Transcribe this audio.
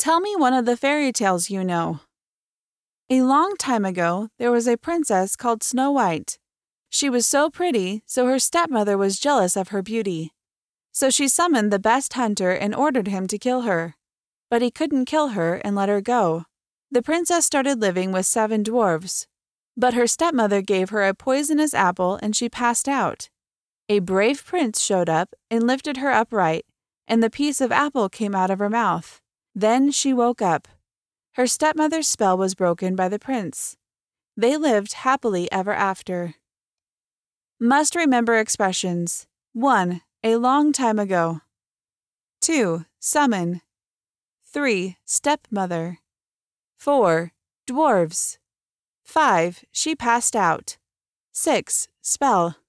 Tell me one of the fairy tales you know. A long time ago, there was a princess called Snow White. She was so pretty, so her stepmother was jealous of her beauty. So she summoned the best hunter and ordered him to kill her. But he couldn't kill her and let her go. The princess started living with 7 dwarves. But her stepmother gave her a poisonous apple and she passed out. A brave prince showed up and lifted her upright, and the piece of apple came out of her mouth. Then she woke up. Her stepmother's spell was broken by the prince. They lived happily ever after. Must remember expressions. 1. A long time ago. 2. Summon. 3. Stepmother. 4. Dwarves. 5. She passed out. 6. Spell.